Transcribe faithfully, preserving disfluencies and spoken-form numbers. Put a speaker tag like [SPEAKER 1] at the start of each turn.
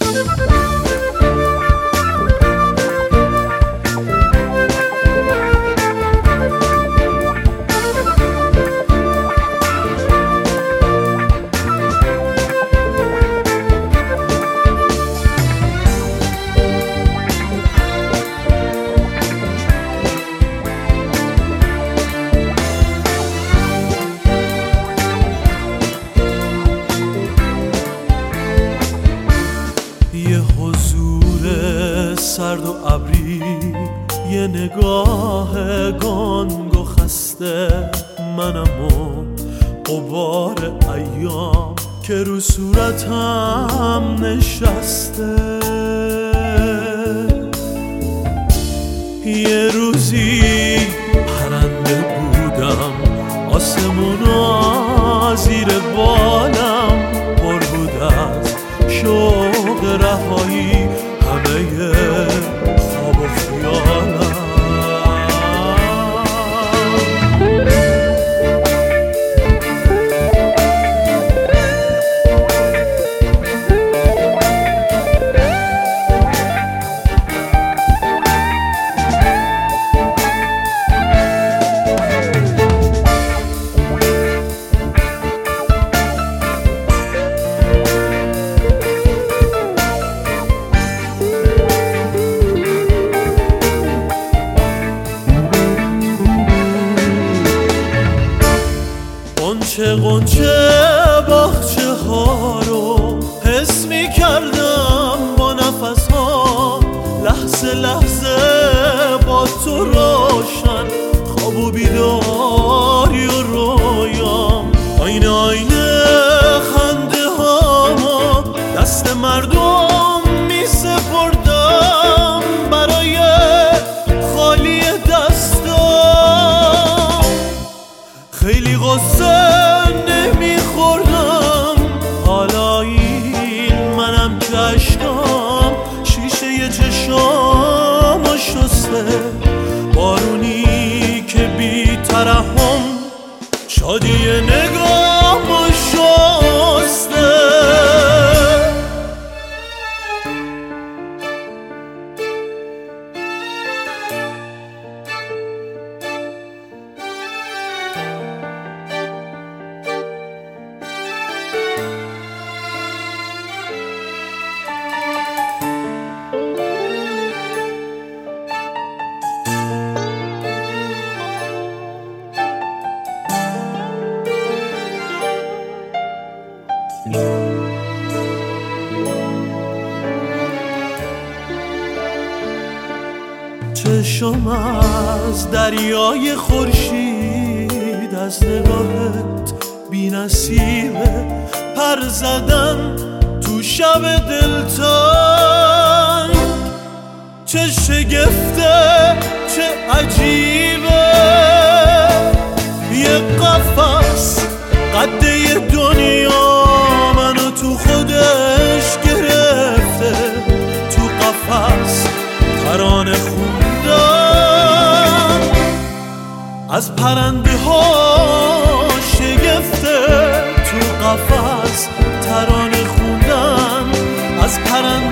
[SPEAKER 1] یه حضور سرد و ابری، یه نگاه گنگ و خسته، منم و غبار ایام که رو صورتم نشسته. یه روزی پرنده بودم، آسمونا زیر بالم پر بود از شوق رهایی، همه خواب و خیالم. قنچه قنچه باغچه ها رو حس می کردم با نفس ها، لحظه لحظه با تو روشن، خواب و بیداری و رویام، آینه آینه خنده هامو دست مردم می سپردم برای خالی دستام. خیلی غصه نمیخوردم، حالا این منم که اشکام شیشه چشام و شسته، بارونی که بی ترحم شادی نگام و شسته. چشم از دریای خورشید، از نگاهت بی نصیبه، پر زدن تو شب دلتنگ. چه شگفته چه عجیبه، یه قفس قده دنیا منو تو خودش گرفته، تو قفس ترانه خوندن از پرنده ها شگفته، تو قفس ترانه خوندن از پرنده